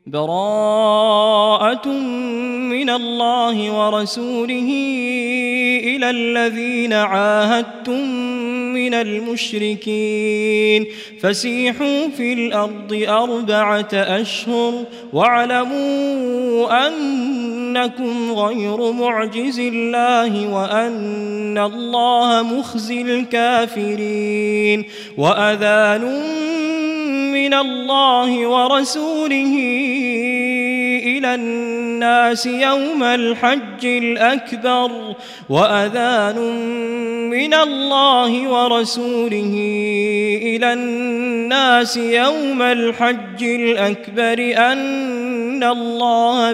براءة من الله ورسوله إلى الذين عاهدتم من المشركين فسيحوا في الأرض 4 أشهر واعلموا أنكم غير معجز الله وأن الله مخزي الكافرين وأذان من الله ورسوله إلى الناس يوم الحج الأكبر وأذان من الله ورسوله إلى الناس يوم الحج الأكبر أن الله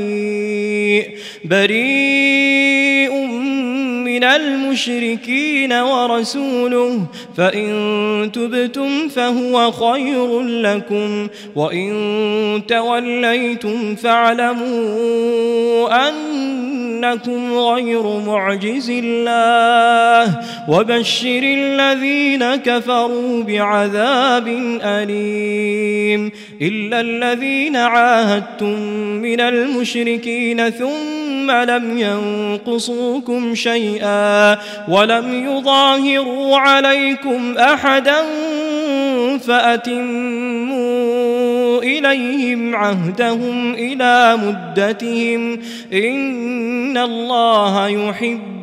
بريء من المشركين ورسوله فإن تبتم فهو خير لكم وإن توليتم فاعلموا أنكم غير معجز الله وبشر الذين كفروا بعذاب أليم إلا الذين عاهدتم من المشركين ثم لم ينقصوكم شيئا ولم يظاهروا عليكم أحدا فأتموا إليهم عهدهم إلى مدتهم إن الله يحب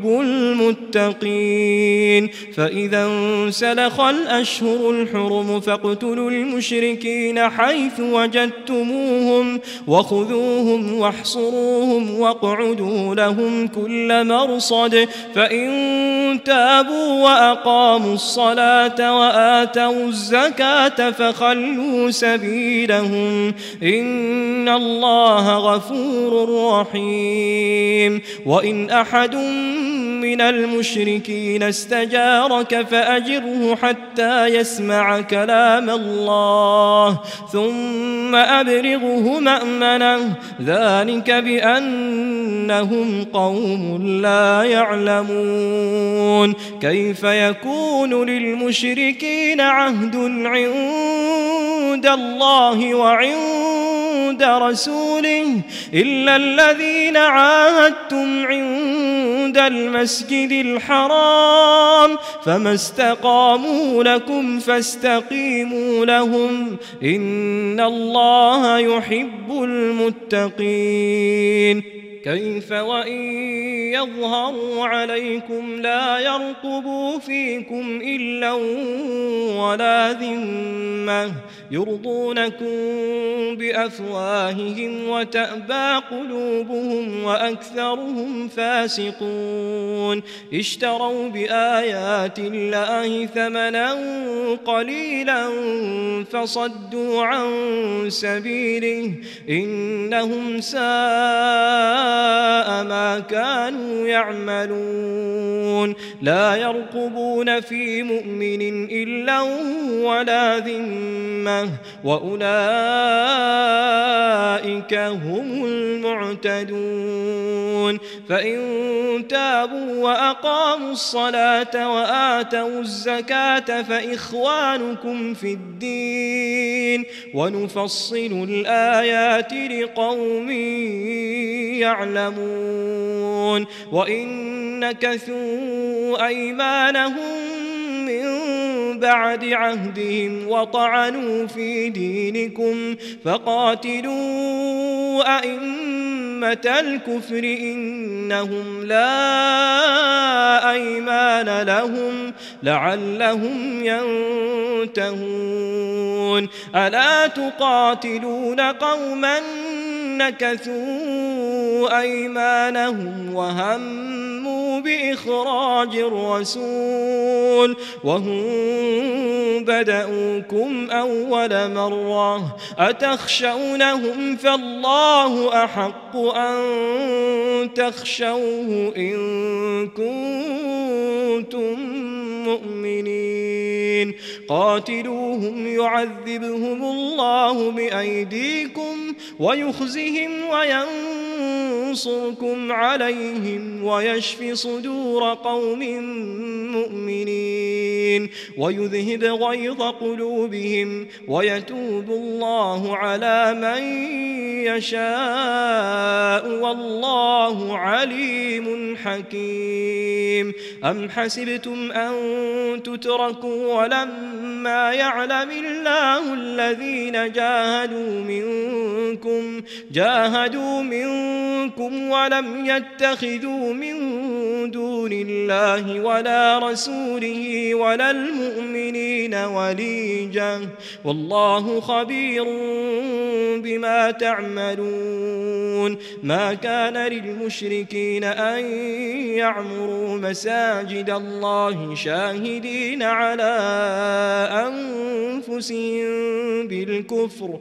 المتقين فإذا انسلخ الأشهر الحرم فاقتلوا المشركين حيث وجدتموهم وخذوهم واحصروهم واقعدوا لهم كل مرصد فإن تابوا وأقاموا الصلاة وآتوا الزكاة فخلوا سبيلهم إن الله غفور رحيم وإن أحد من المشركين استجارك فأجره حتى يسمع كلام الله ثم أبلغه مأمنه ذلك بأنهم قوم لا يعلمون كيف يكون للمشركين عهد عند الله وعند رسوله إلا الذين عاهدتم عند المسجد الحرام فما استقاموا لكم فاستقيموا لهم إن الله يحب المتقين كيف وإن يظهروا عليكم لا يرقبوا فيكم إلا ولا ذمة يرضونكم بأفواههم وتأبى قلوبهم وأكثرهم فاسقون اشتروا بآيات الله ثمنا قليلا فصدوا عن سبيله إنهم ساء ما كانوا يعملون لا يرقبون في مؤمن إلا ولا ذمة وأولئك هم المعتدون فإن تابوا وأقاموا الصلاة وآتوا الزكاة فإخوانكم في الدين ونفصل الآيات لقوم يعلمون وإن نكثوا أيمانهم من بعد عهدهم وطعنوا في دينكم فقاتلوا أئمة الكفر إنهم لا أيمان لهم لعلهم ينتهون ألا تقاتلون قوما نكثوا أيمانهم وهموا بإخراج الرسول وهم بدأوكم أول مرة أتخشونهم فالله أحق أن تخشوه إن كنتم مؤمنين قاتلوهم يعذبهم الله بأيديكم ويخزهم وينصركم عليهم ويشف صدور قوم مؤمنين ويذهب غيظ قلوبهم ويتوب الله على من يشاء والله عليم حكيم. أم حسبتم أن تتركوا ولما يعلم الله الذين جاهدوا منكم ولم يتخذوا من دون الله ولا رسوله ولا المؤمنين وليجا والله خبير بما تعملون. ما كان للمشركين أن يعمروا مساجد الله شاهدين على أنفسهم بالكفر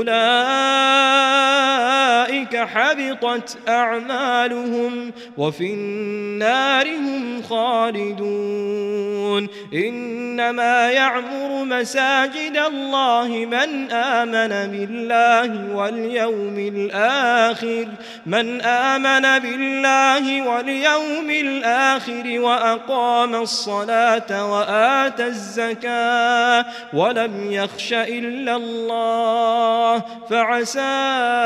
أولئك حبطت أعمالهم وفي النار هم خالدون. إنما يعمر مساجد الله من آمن بالله واليوم الآخر وأقام الصلاة وآتى الزكاة ولم يخش إلا الله فعسى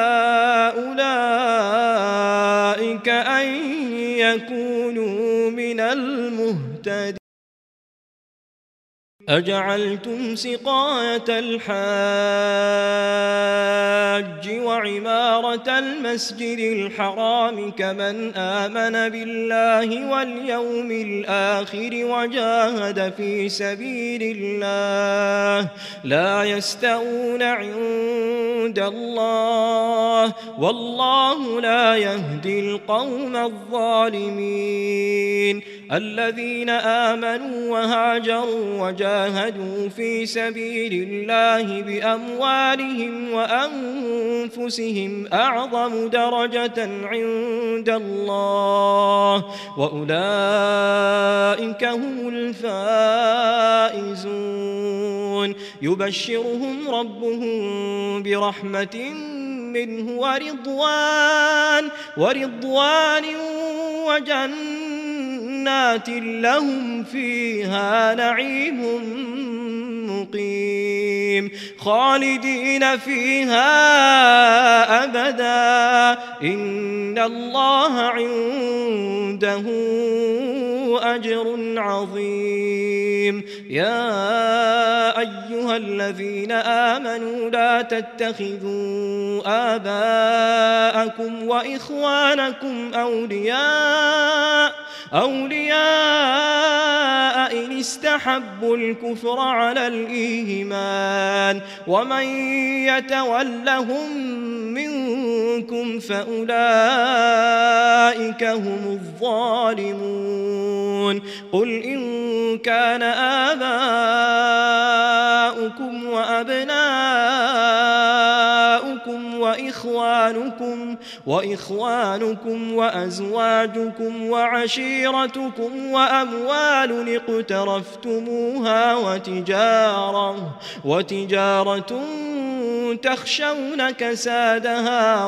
أولئك أن يكونوا من المهتدين. أجعلتم سقاية الحاج وعمارة المسجد الحرام كمن آمن بالله واليوم الآخر وجاهد في سبيل الله لا يستوون عند الله والله لا يهدي القوم الظالمين. الذين آمنوا وهاجروا وجاهدوا في سبيل الله بأموالهم وأنفسهم أعظم درجة عند الله وأولئك هم الفائزون. يبشرهم ربهم برحمة منه ورضوان وجنات لهم فيها نعيم مقيم خالدين فيها أبدا إن الله عنده أجر عظيم. يا أيها الذين آمنوا لا تتخذوا آباءكم وإخوانكم أولياء إن استحبوا الكفر على الإيمان ومن يتولهم منكم فأولئك هم الظالمون. قل إن كان آباؤكم وأبناؤكم وإخوانكم وأزواجكم وعشيرتكم وأموال اقترفتموها وتجارة تخشون كسادها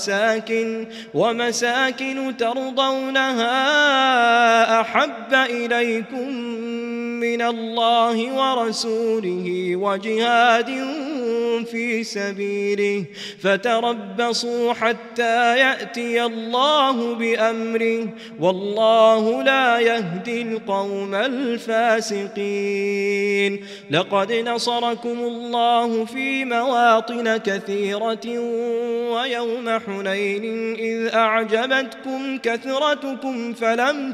ومساكن ترضونها أحب إليكم من الله ورسوله وجهاد في سبيله فتربصوا حتى يأتي الله بأمره والله لا يهدي القوم الفاسقين. لقد نصركم الله في مواطن كثيرة ويوم حنين إذ أعجبتكم كثرتكم فلم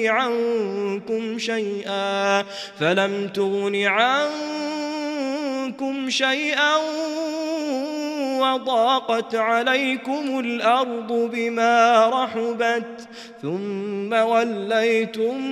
تغن عنكم شيئا وضاقت عليكم الأرض بما رحبت ثم وليتم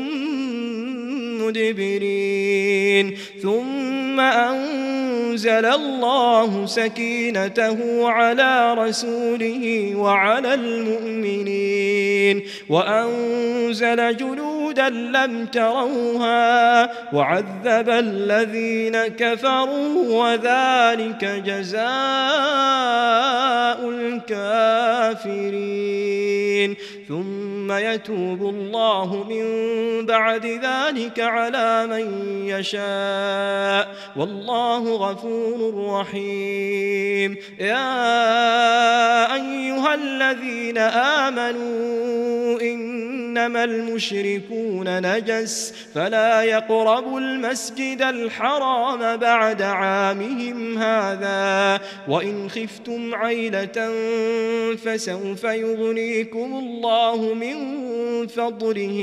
مدبرين. ثم أنزل الله سكينته على رسوله وعلى المؤمنين وأنزل جنودا لم تروها وعذب الذين كفروا وذلك جزاء الكافرين. ثم ثم يتوب الله من بعد ذلك على من يشاء والله غفور رحيم. يا أيها الذين آمنوا إنما المشركون نجس فلا يقربوا المسجد الحرام بعد عامهم هذا وإن خفتم عيلة فسوف يغنيكم الله من فضله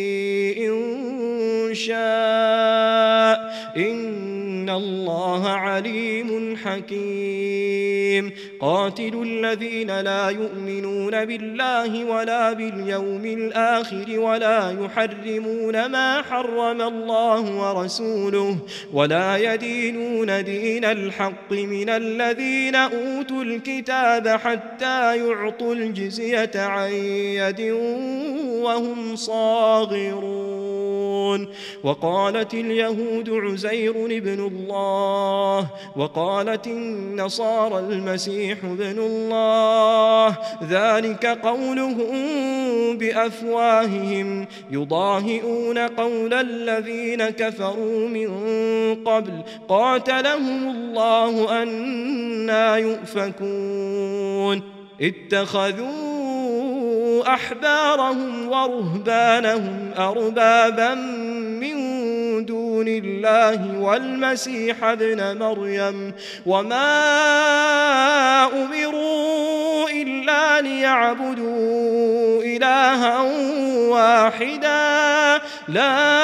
إن شاء إن الله عليم حكيم. قاتلوا الذين لا يؤمنون بالله ولا باليوم الآخر ولا يحرمون ما حرم الله ورسوله ولا يدينون دين الحق من الذين أوتوا الكتاب حتى يعطوا الجزية عن يد وهم صاغرون. وقالت اليهود عزير ابن الله وقالت النصارى المسيح ابن الله ذلك قولهم بأفواههم يضاهئون قول الذين كفروا من قبل قاتلهم الله أنى يؤفكون. اتخذوا أحبارهم ورهبانهم أربابا من دون الله والمسيح ابن مريم وما أمروا إلا ليعبدوا إلها واحدا لا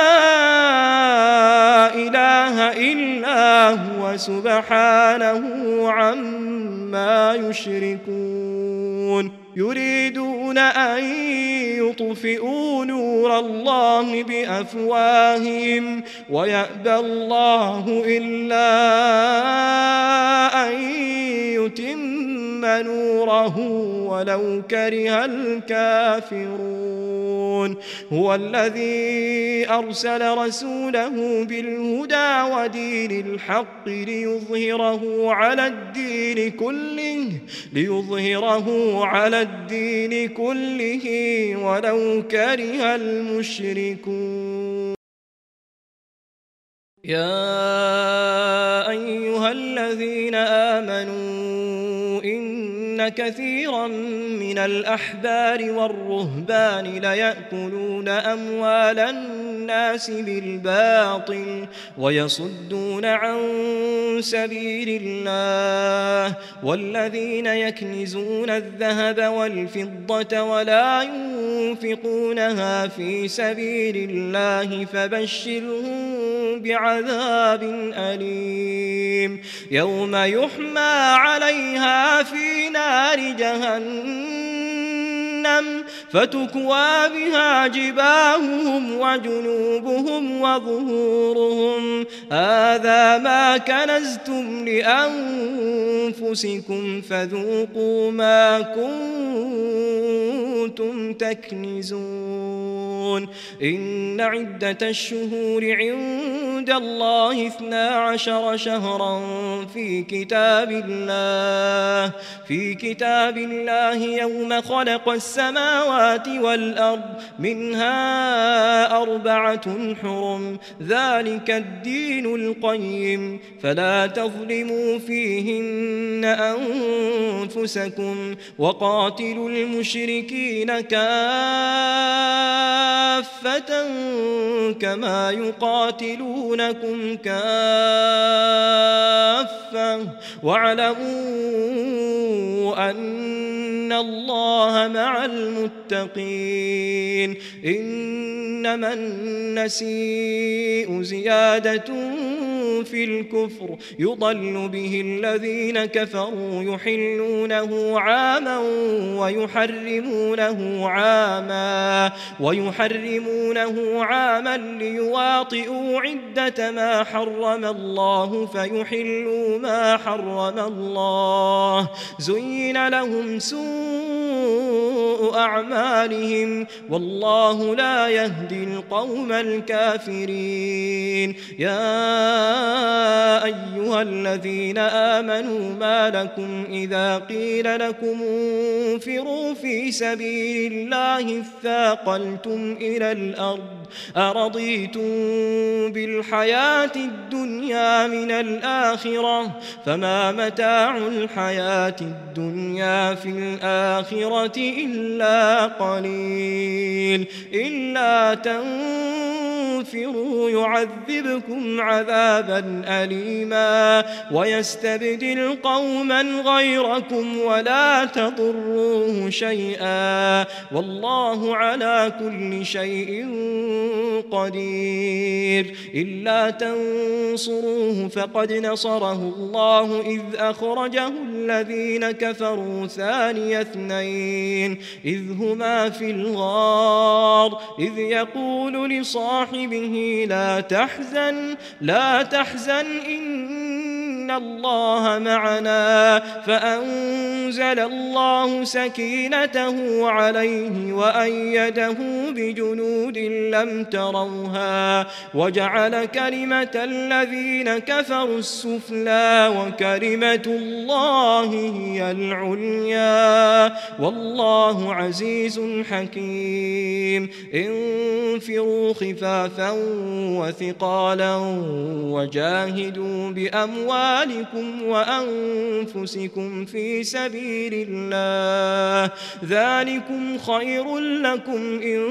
إله إلا هو سبحانه عما يشركون. يريدون أن يطفئوا نور الله بأفواههم ويأبى الله إلا أن يتم نوره ولو كره الكافرون. هو الذي أرسل رسوله بالهدى ودين الحق ليظهره على الدين كله ولو كره المشركون. يا أيها الذين آمنوا إن كثيرا من الأحبار والرهبان ليأكلون أموال الناس بالباطل ويصدون عن سبيل الله والذين يكنزون الذهب والفضة ولا ينفقونها في سبيل الله فبشرهم بعذاب أليم يوم يحمى عليها في نار جهنم فتكوى بها جباههم وجنوبهم وظهورهم هذا ما كنزتم لأنفسكم فذوقوا ما كنتم تكنزون. إن عدة الشهور عند الله 12 شهرا في كتاب الله يوم خلق السماوات والأرض منها 4 حرم ذلك الدين القيم فلا تظلموا فيهن أنفسكم وقاتلوا المشركين كافة كما يقاتلونكم كافة واعلموا أن الله مع المتقين. إنما النسيء زيادة في الكفر يضل به الذين كفروا يحلونه عاما ويحرمونه عاما ليواطئوا عدة ما حرم الله فيحلوا ما حرم الله زين لهم سوء أعمالهم والله لا يهدي القوم الكافرين. يا أيها الذين آمنوا ما لكم إذا قيل لكم انفروا في سبيل الله اثاقلتم إلى الأرض أرضيتم بالحياة الدنيا من الآخرة فما متاع الحياة الدنيا في الآخرة إلا قليل إلا تنفروا يعذبكم عذابا أليما ويستبدل قوما غيركم ولا تضروه شيئا والله على كل شيء قدير إلا تنصروه فقد نصره الله إذ أخرجه الذين كفروا ثاني اثنين إذ هما في الغار إذ يقول لصاحبه لا تحزن إن الله معنا فأنزل الله سكينته عليه وأيده بجنود لم تروها وجعل كلمة الذين كفروا السفلى وكلمة الله هي العليا والله عزيز حكيم انفروا خفافا وثقالا وجاهدوا بأموالكم وأنفسكم في سبيل الله ذلكم خير لكم إن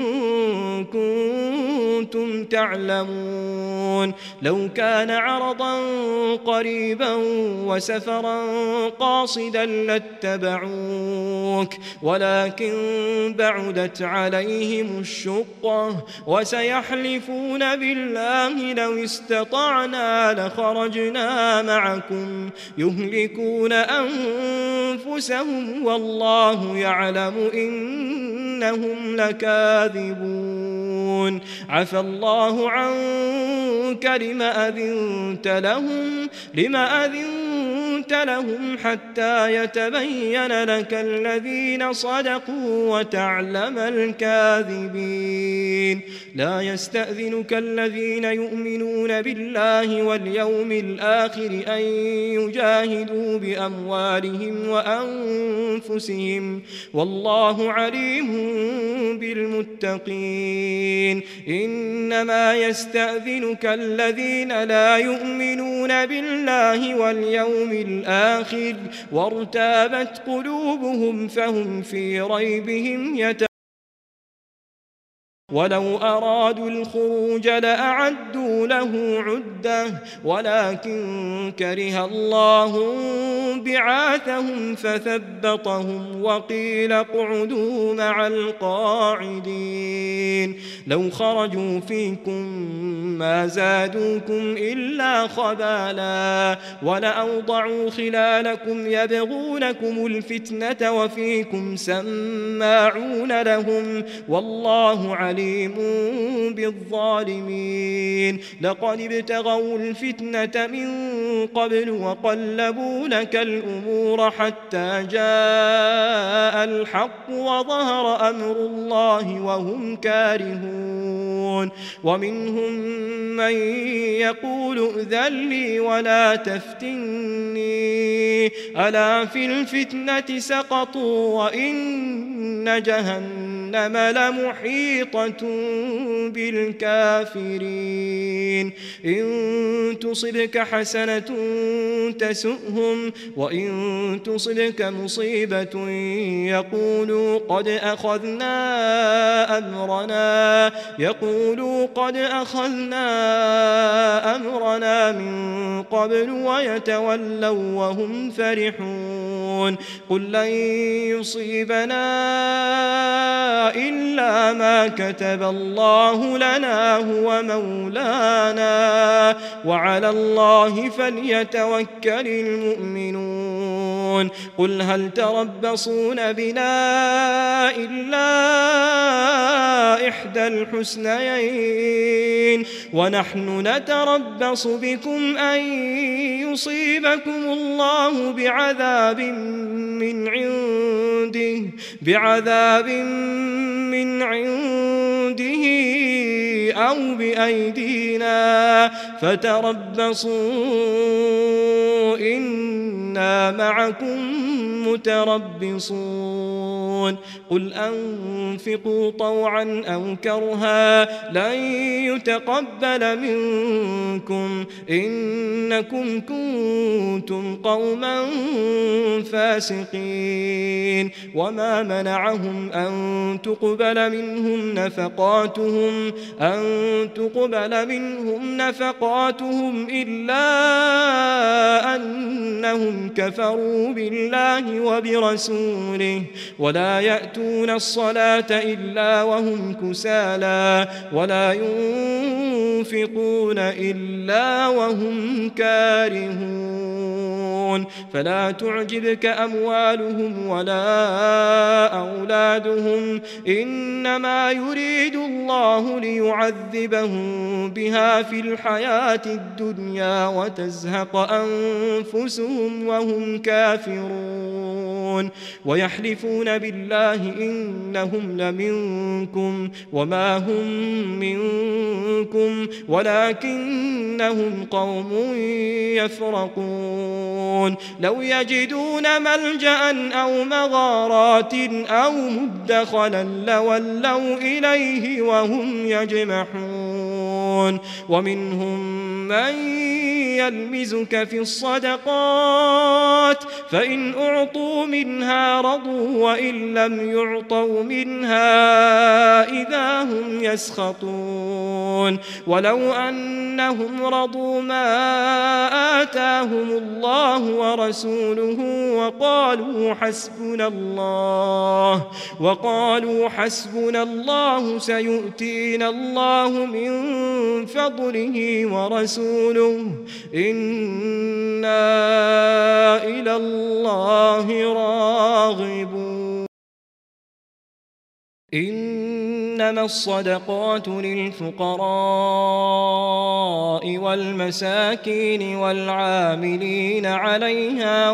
كنتم تعلمون لو كان عرضا قريبا وسفرا قاصدا لاتبعوك ولكن بعدت عليهم الشقة وسيحلفون بالله لو استطعنا لخرجنا معكم يهلكون أنفسهم والله يعلم إنهم لكاذبون عفى الله عنك لما أذنت لهم حتى يتبين لك الذين صدقوا وتعلم الكاذبين لا يستأذنك الذين يؤمنون بالله واليوم الآخر أن يجاهدوا بأموالهم وأنفسهم والله عليم بالمتقين إنما يستأذنك الذين لا يؤمنون بالله واليوم الآخر وارتابت قلوبهم فهم في ريبهم ولو أرادوا الخروج لأعدوا له عدة ولكن كره الله بعاثهم فثبطهم وقيل اقعدوا مع القاعدين لو خرجوا فيكم ما زادوكم إلا خبالا ولأوضعوا خلالكم يبغونكم الفتنة وفيكم سماعون لهم والله عليم بالظالمين لقد ابتغوا الفتنة من قبل وقلبوا لك الأمور حتى جاء الحق وظهر أمر الله وهم كارهون ومنهم من يقول ائذن لي ولا تفتني ألا في الفتنة سقطوا وإن جهنم لمحيطة بالكافرين إن تصبك حسنة تسؤهم وإن تصبك مصيبة يقولوا قد أخذنا أمرنا من قبل ويتولوا وهم فرحون قل لن يصيبنا إلا ما كتب الله لنا هو مولانا وعلى الله فليتوكل المؤمنون قل هل تربصون بنا إلا إحدى الحسنيين ونحن نتربص بكم أن يصيبكم الله بعذاب من عنده أو بأيدينا فتربصوا إنا معكم متربصون قل أنفقوا طوعا أو كرها لن يتقبل منكم إنكم كنتم قوما فاسقين وما منعهم أن تقبل منهم نفقاتهم إلا أنهم كفروا بالله وبرسوله ولا يأتون الصلاة إلا وهم كسالى ولا ينفقون إلا وهم كارهون فلا تعجبك أموالهم ولا أولادهم إنما يريد الله ليعذبهم بها في الحياة الدنيا وتزهق أنفسهم وهم كافرون ويحلفون بالله إنهم لمنكم وما هم منكم ولكنهم قوم يفرقون لو يجدون ملجأ أو مغارات أو مدخلا لولوا إليه وهم يجمحون ومنهم من يلمزك في الصدقات فإن أعطوا منها رضوا وإن لم يعطوا منها إذا هم يسخطون ولو أنهم رضوا ما آتاهم الله ورسوله وقالوا حسبنا الله سيؤتينا الله من فضله ورسوله إنا إلى الله راغبون إنما الصدقات للفقراء والمساكين والعاملين عليها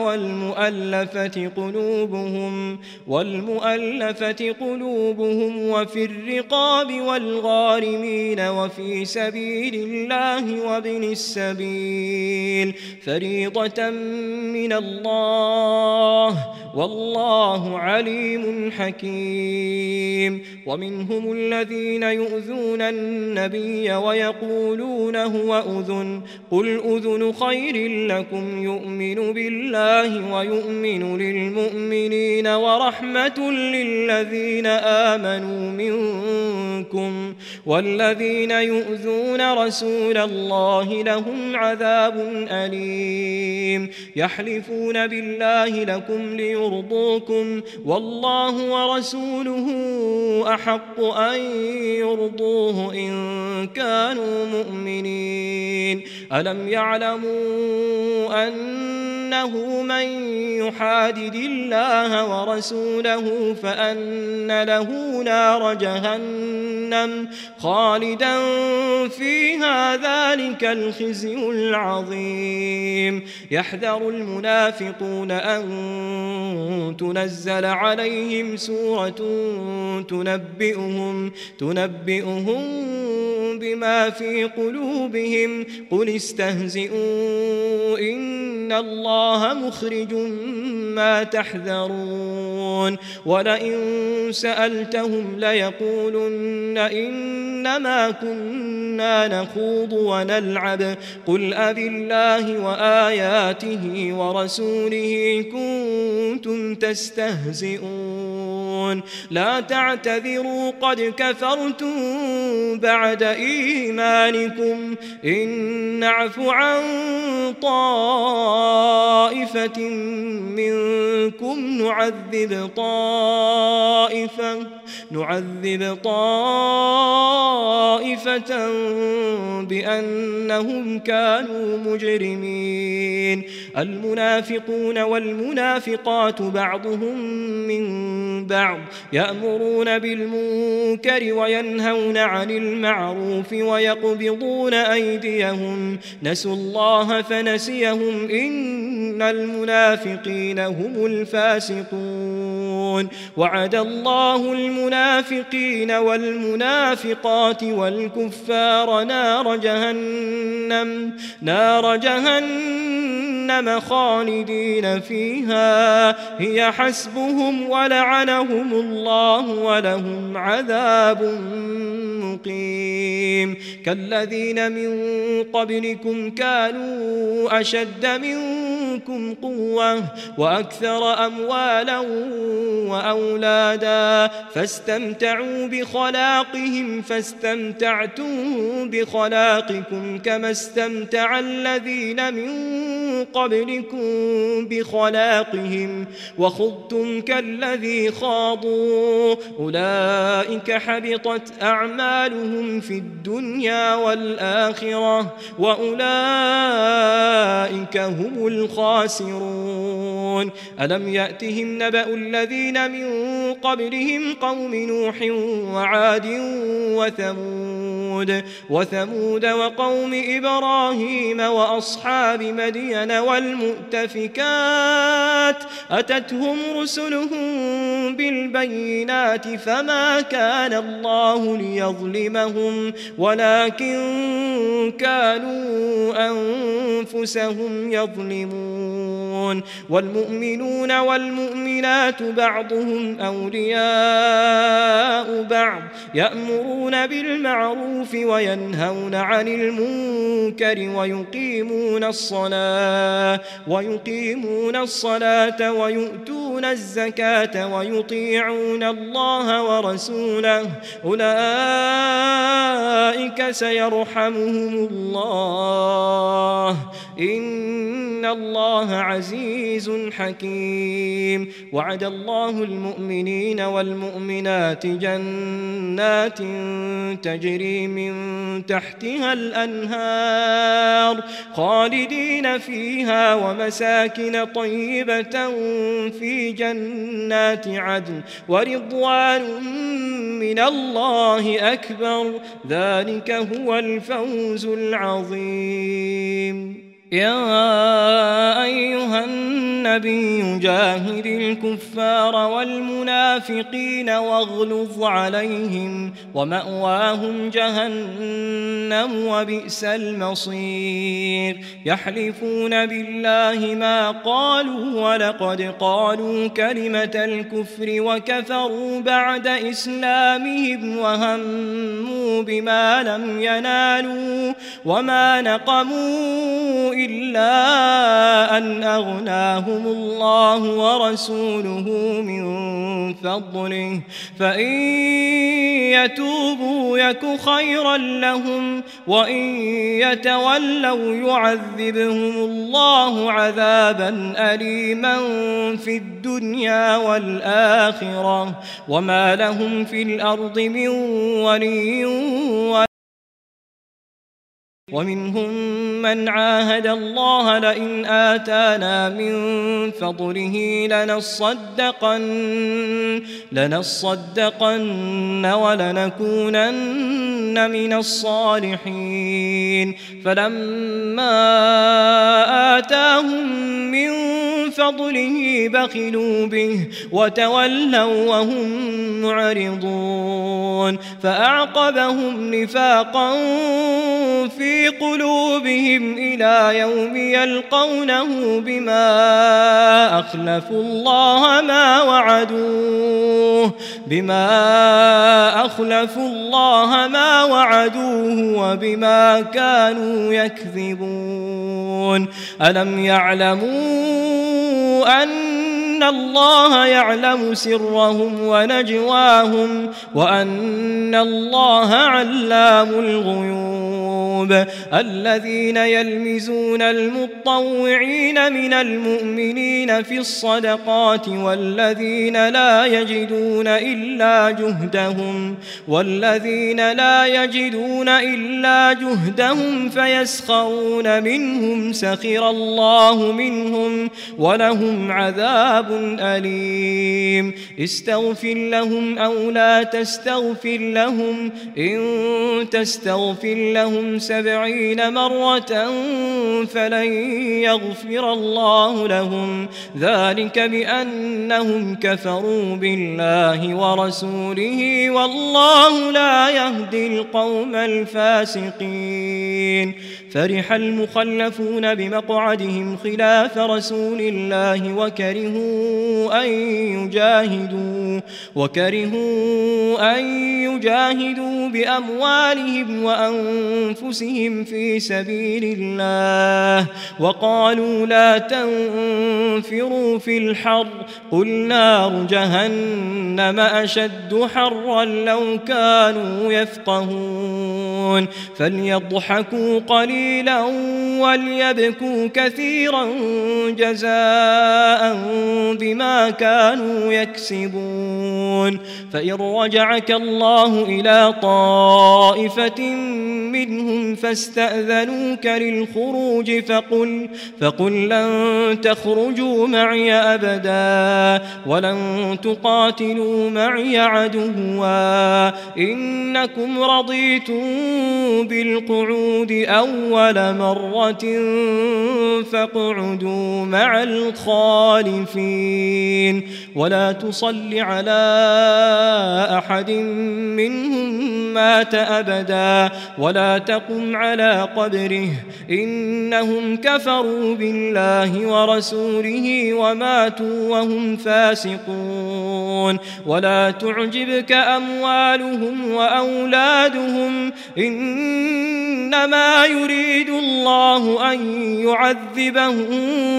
والمؤلفة قلوبهم وفي الرقاب والغارمين وفي سبيل الله وابن السبيل فريضة من الله والله عليم حكيم ومنهم الذين يؤذون النبي ويقولون هو أذن قل أذن خير لكم يؤمن بالله ويؤمن للمؤمنين ورحمة للذين آمنوا منكم والذين يؤذون رسول الله لهم عذاب أليم يحلفون بالله لكم ليرضوكم والله ورسوله أحق أن يرضوه إن كانوا مؤمنين ألم يعلموا أنه من يحادد الله ورسوله فأن له نار جهنم خالدا فيها ذلك الخزي العظيم يحذر المنافقون أن تنزل عليهم سورة تنبئهم بما في قلوبهم قل استهزئوا إن الله مخرج ما تحذرون ولئن سألتهم ليقولن إنما كنا نخوض ونلعب قل أبالله وآياته ورسوله كنتم تستهزئون لا تعتذروا قد كفرتم بعد إيمانكم إن نعف عن طائفة منكم نعذب طائفة بأنهم كانوا مجرمين المنافقون والمنافقات بعضهم من بعض يأمرون بالمنكر وينهون عن المعروف ويقبضون أيديهم نسوا الله فنسيهم إن المنافقين هم الفاسقون وعد الله المنافقين والمنافقات والكفار نار جهنم خالدين فيها هي حسبهم ولعنهم الله ولهم عذاب مقيم كالذين من قبلكم كانوا أشد منكم قوة وأكثر أموالا وأولادا فاستمتعوا بخلاقهم فاستمتعتم بخلاقكم كما استمتع الذين من قبلكم بخلاقهم وخضتم كالذي خاضوا أولئك حبطت أعمالهم في الدنيا والآخرة وأولئك هم الخاسرون ألم يأتهم نبأ الذين من قبلهم قوم نوح وعاد وثمود وقوم إبراهيم وأصحاب مدين والمؤتفكات أتتهم رسلهم بالبينات فما كان الله ليظلمهم ولكن كانوا أنفسهم يظلمون والمؤمنون والمؤمنات بعضهم أولياء بعض يأمرون بالمعروف وينهون عن المنكر ويقيمون الصلاة ويؤتون الزكاة ويطيعون الله ورسوله أولئك سيرحمهم الله إن الله عزيز حكيم وعد الله المؤمنين والمؤمنات جنات تجري من تحتها الأنهار خالدين فيها ومساكن طيبة في جنات عدن ورضوان من الله أكبر ذلك هو الفوز العظيم يا أيها النبي جاهد الكفار والمنافقين واغلظ عليهم ومأواهم جهنم وبئس المصير يحلفون بالله ما قالوا ولقد قالوا كلمة الكفر وكفروا بعد إسلامهم وهموا بما لم ينالوا وما نقموا إلا أن أغناهم الله ورسوله من فضله فإن يتوبوا يك خيرا لهم وإن يتولوا يعذبهم الله عذابا أليما في الدنيا والآخرة وما لهم في الأرض من ولي ومنهم من عاهد الله لئن آتانا من فضله لنصدقن ولنكونن من الصالحين فلما آتاهم من فضله بخلوا به وتولوا وهم معرضون فأعقبهم نفاقا في قلوبهم إلى يوم يلقونه بما أخلفوا الله ما وعدوه وبما كانوا يكذبون ألم يعلموا أن الله يعلم سرهم ونجواهم وأن الله علام الغيوب الذين يلمزون المطوعين من المؤمنين في الصدقات والذين لا يجدون إلا جهدهم فيسخرون منهم سخر الله منهم ولهم عذاب عذاب أليم استغفر لهم أو لا تستغفر لهم إن تستغفر لهم 70 مرة فلن يغفر الله لهم ذلك بأنهم كفروا بالله ورسوله والله لا يهدي القوم الفاسقين فرح المخلفون بمقعدهم خلاف رسول الله وكرهوا أن يجاهدوا بأموالهم وأنفسهم في سبيل الله وقالوا لا تنفروا في الحر قل نار جهنم أشد حرا لو كانوا يفقهون فليضحكوا قليلا وليبكوا كثيرا جزاء بما كانوا يكسبون فإن رجعك الله إلى طائفة منهم فاستأذنوك للخروج فقل لن تخرجوا معي أبدا ولن تقاتلوا معي عدوا إنكم رضيتم بالقعود أول مرة فاقعدوا مع الخالفين ولا تصل على أحد منهم مات أبدا ولا تقم على قبره إنهم كفروا بالله ورسوله وماتوا وهم فاسقون ولا تعجبك أموالهم وأولادهم إنما يريد الله أن يعذبهم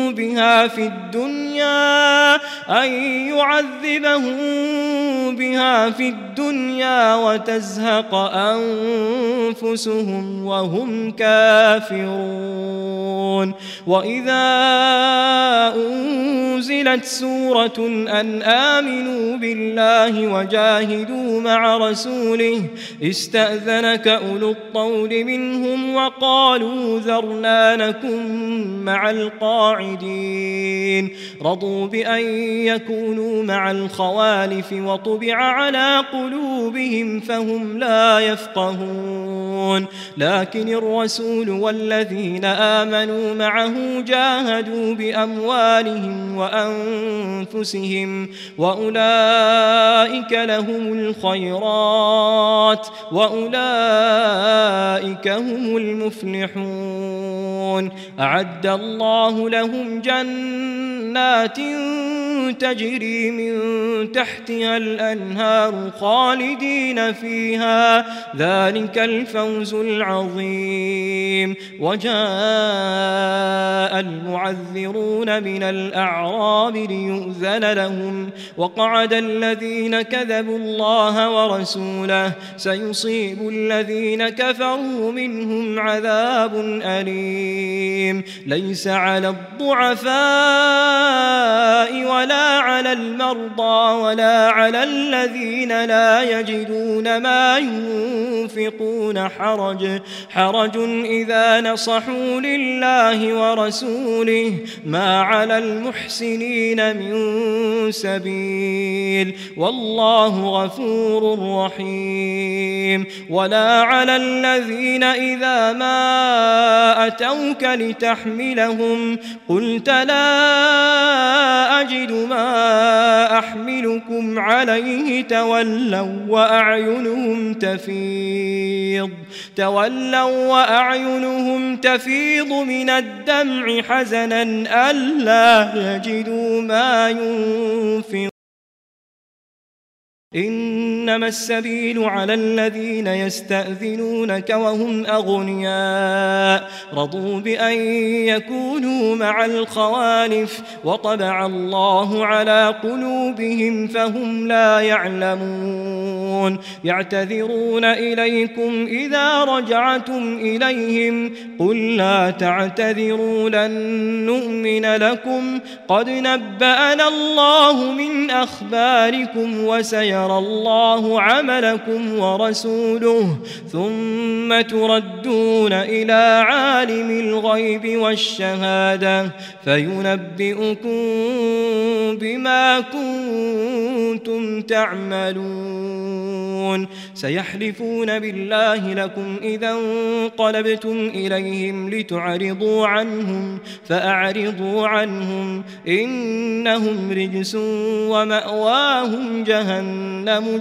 بها في الدنيا وتزهق أنفسهم وهم كافرون وإذا أنزلت سورة أن آمنوا بالله وجاهدوا مع رسوله استأذنك أولو الطول منهم وقالوا ذرنا نكن مع القاعدين رضوا بأن يكونوا مع الخوالف وطبع على قلوبهم فهم لا يفقهون لكن الرسول والذين آمنوا معه جاهدوا بأموالهم وأنفسهم وأولئك لهم الخيرات وأولئك هم المفلحون أعد الله لهم جنات تجري من تحتها الأنهار خالدين فيها ذلك الفوز العظيم وجاء المعذرون من الأعراب ليؤذن لهم وقعد الذين كذبوا الله ورسوله سيصيب الذين كفروا منهم عذاب أليم ليس على الضعفاء ولا على المرضى ولا على الذين لا يجدون ما ينفقون حرج إذا نصحوا لله ورسوله ما على المحسنين من سبيل والله غفور رحيم ولا على الذين إذا ما أتوك لتحملهم قلت لا أجد ما أحملكم عليه تولوا وأعينهم تفيض من الدمع حزنا ألا يجدوا ما ينفقون إنما السبيل على الذين يستأذنونك وهم أغنياء رضوا بأن يكونوا مع الخوالف وطبع الله على قلوبهم فهم لا يعلمون يعتذرون إليكم إذا رجعتم إليهم قل لا تعتذروا لن نؤمن لكم قد نبأنا الله من أخباركم وسيعلمون فسيرى الله عملكم ورسوله ثم تردون إلى عالم الغيب والشهادة فينبئكم بما كنتم تعملون سيحلفون بالله لكم إذا انقلبتم إليهم لتعرضوا عنهم فأعرضوا عنهم إنهم رجس ومأواهم جهنم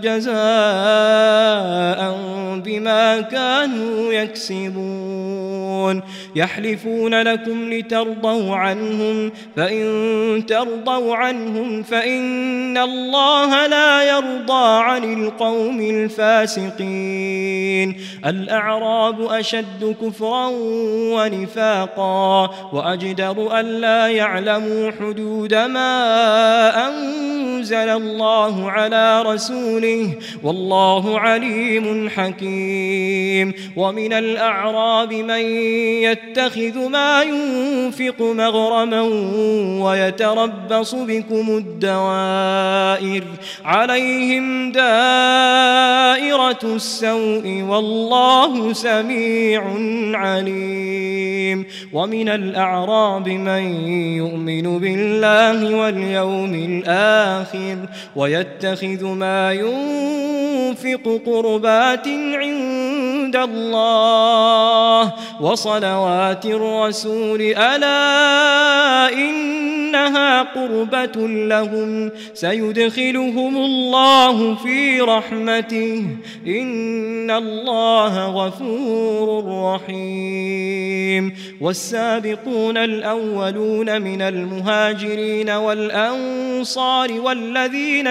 جزاء بما كانوا يكسبون يحلفون لكم لترضوا عنهم فإن ترضوا عنهم فإن الله لا يرضى عن القوم الفاسقين الأعراب أشد كفرا ونفاقا وأجدر ألا يعلموا حدود ما أنزل الله على رسوله والله عليم حكيم ومن الأعراب من يتخذ ما ينفق مغرما ويتربص بكم الدوائر عليهم دائرة السوء والله سميع عليم ومن الأعراب من يؤمن بالله واليوم الآخر ويتخذ ما ينفق قربات عند الله وصلوات الرسول ألا إنها قربة لهم سيدخلهم الله في رحمته إن الله غفور رحيم والسابقون الأولون من المهاجرين والأنصار والذين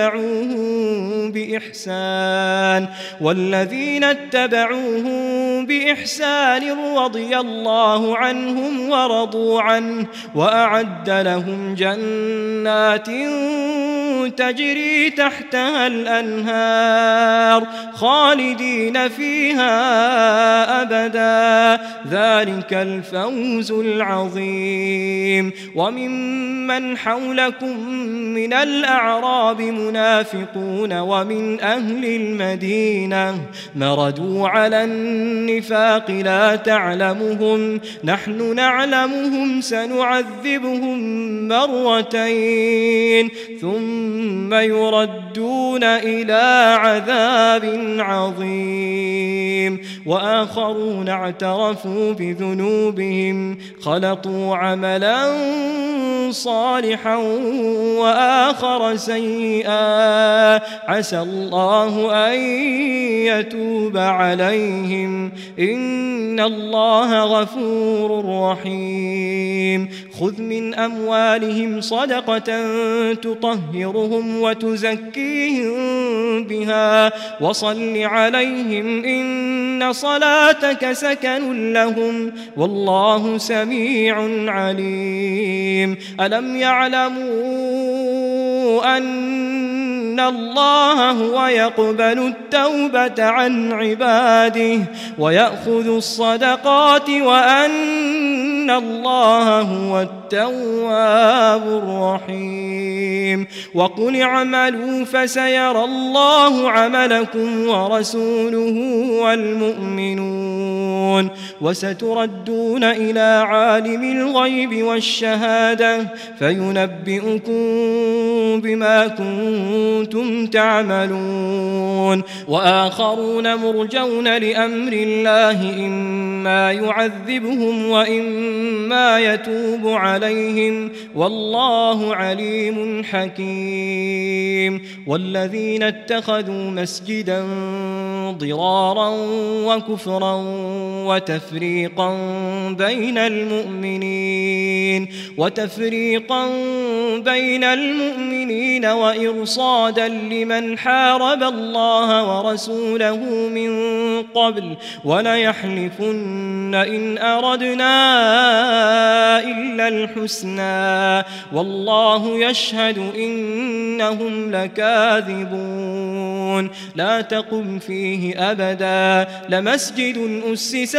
اتبعوهم بإحسان رضي الله عنهم ورضوا عنه وأعد لهم جنات تجري تحتها الأنهار خالدين فيها أبدا ذلك الفوز العظيم وممن حولكم من الأعراب منافقون ومن أهل المدينة مردوا على النفاق لا تعلمهم نحن نعلمهم سنعذبهم مرتين ثم يردون إلى عذاب عظيم وآخرون اعترفوا بذنوبهم خلطوا عملا صالحا وآخر سيئا عسى الله أن يتوب عليهم إن الله غفور رحيم خذ من أموالهم صدقة تطهرهم وتزكيهم بها وصل عليهم إن صلاتك سكن لهم والله سميع عليم ألم يعلموا أن الله هو يقبل التوبة عن عباده ويأخذ الصدقات وأن الله هو التواب الرحيم وقل اعملوا فسيرى الله عملكم ورسوله والمؤمنون وستردون إلى عالم الغيب والشهادة فينبئكم بما كنتم تعملون وآخرون مرجون لأمر الله إما يعذبهم وإما يتوب عليهم والله عليم حكيم والذين اتخذوا مسجدا ضرارا وكفرا وتفريقا بين المؤمنين وإرصادا لمن حارب الله ورسوله من قبل وليحلفن إن أردنا إلا الحسنى والله يشهد إنهم لكاذبون لا تقم فيه أبدا لمسجد أسس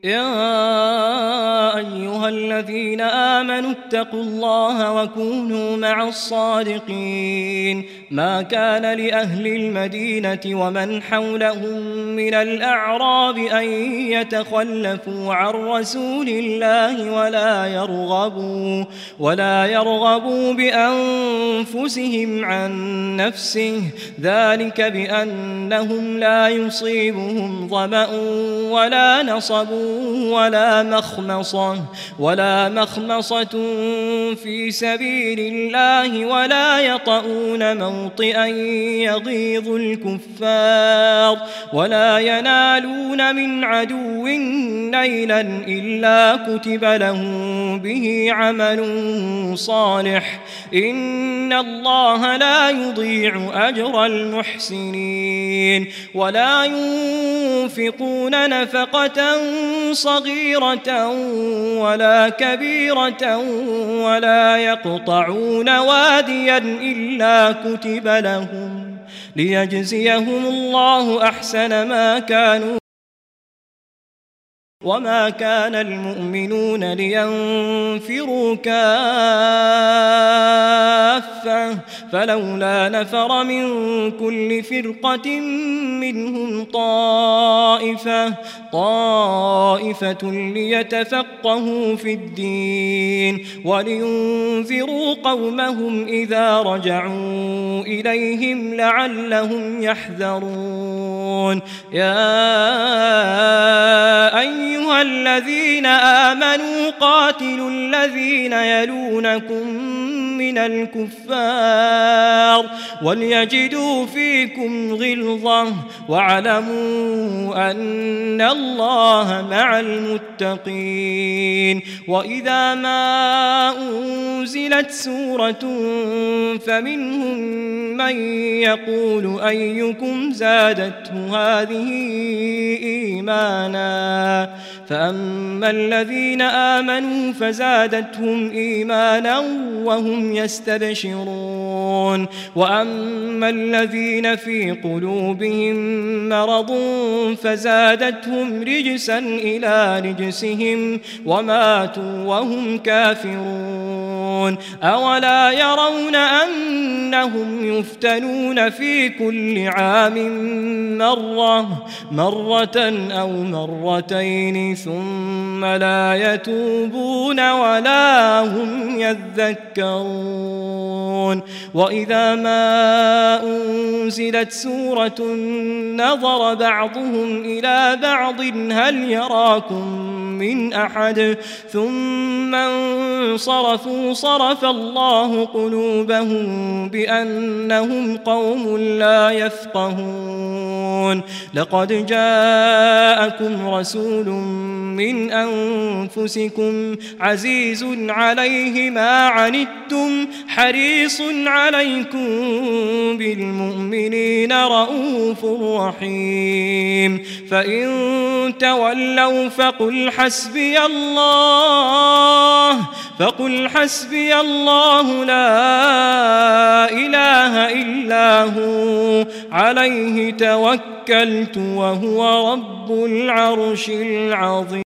يا أيها الذين آمنوا اتقوا الله وكونوا مع الصادقين ما كان لأهل المدينة ومن حولهم من الأعراب أن يتخلفوا عن رسول الله ولا يرغبوا بأنفسهم عن نفسه ذلك بأنهم لا يصيبهم ظمأ ولا نصب ولا مخمصة في سبيل الله ولا يطؤون موطئا يغيظ الكفار ولا ينالون من عدو نيلا إلا كتب لهم به عمل صالح إن الله لا يضيع أجر المحسنين ولا ينفقون نفقة صغيرة ولا كبيرة ولا يقطعون واديا إلا كتب لهم ليجزيهم الله أحسن ما كانوا وما كان المؤمنون لينفروا كافة فلولا نفر من كل فرقة منهم طائفة ليتفقهوا في الدين ولينذروا قومهم إذا رجعوا إليهم لعلهم يحذرون يا أيها الذين آمنوا قاتلوا الذين يلونكم من الكفار وليجدوا فيكم غلظة واعلموا أن الله مع المتقين وإذا ما أنزلت سورة فمنهم من يقول أيكم زادته هذه إيمانا فأما الذين آمنوا فزادتهم إيمانا وهم يستبشرون وأما الذين في قلوبهم مرض فزادتهم رجسا إلى رجسهم وماتوا وهم كافرون أولا يرون أنهم يفتنون في كل عام مرة أو مرتين ثم لا يتوبون ولا هم يذكرون وإذا ما أنزلت سورة نظر بعضهم إلى بعض هل يراكم من أحد ثم انصرفوا صرف الله قلوبهم بأنهم قوم لا يفقهون لقد جاءكم رسول من أنفسكم عزيز عليه ما عنتم حريص عليكم بالمؤمنين رؤوف رحيم فإن تولوا فقل حسبي الله لا إله إلا هو عليه توكلت وهو رب العرش العظيم.